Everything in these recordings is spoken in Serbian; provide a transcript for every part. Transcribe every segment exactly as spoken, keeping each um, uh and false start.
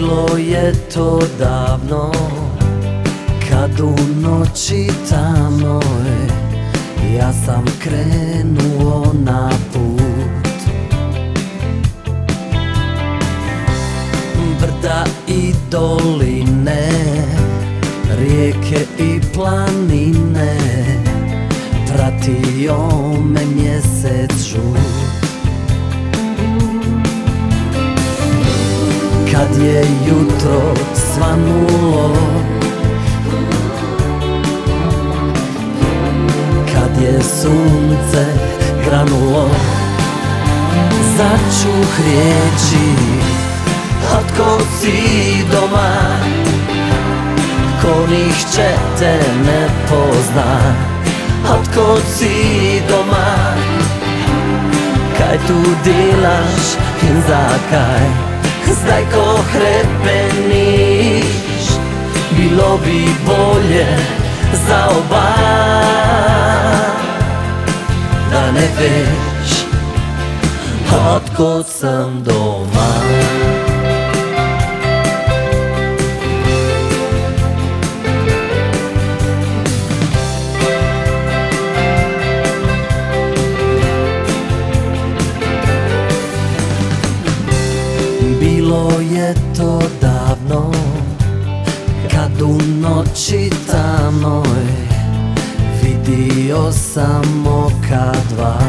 Bilo je to davno, kad u noći tamnoj ja sam krenuo na put. Brda i doline, rijeke i planine, pratio me mjesec žut. Kad je jutro svanulo, kad je sunce granulo, začuh riječi: otko si doma, ko nišće te ne pozna. Otko si doma, kaj tu delaš in zakaj zdaj ko hrepeniš? Bilo bi bolje za oba, da ne veš otkud sem doma. Bilo je to davno, kad u noći tamnoj vidio sam oka dva.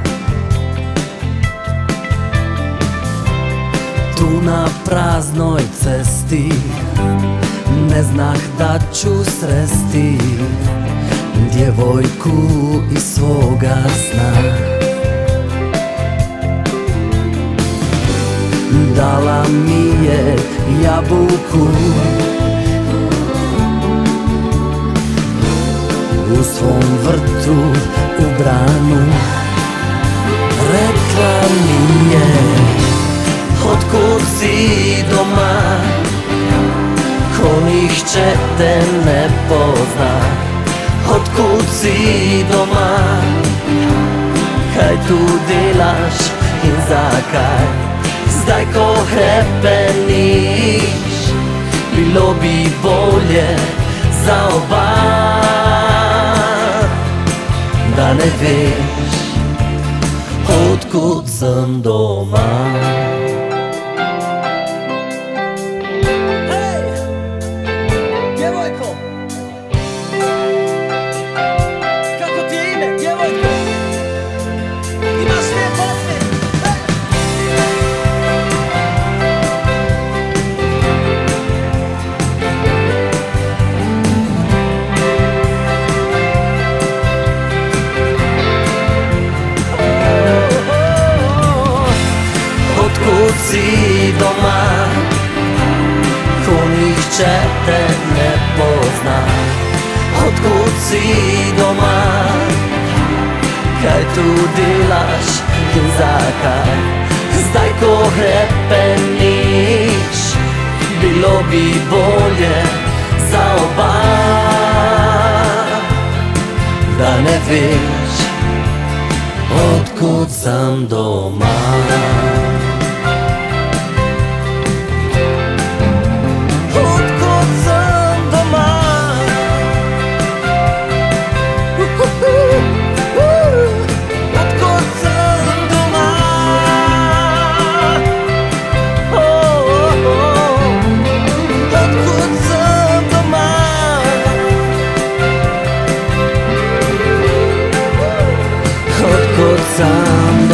Tu na praznoj cesti ne znah da ću sresti djevojku iz svoga sna. Dala mi je jabuku, u svom vrtu ubranu. Rekla mi je: otkud si doma, ko nišće te ne pozna. Otkud si doma, kaj tu delaš in zakaj zdaj ko hrepeniš? Bilo bi bolje za oba, da ne veš otkud sem doma. Hej, djevojko, kako ti je ime, djevojko? Imaš lijep osmijeh. Otkud si doma, ko nišće te ne pozna. Otkud si doma, kaj tu delaš in zakaj zdaj ko hrepeniš? Bilo bi bolje za oba, da ne veš otkud sem doma. Sam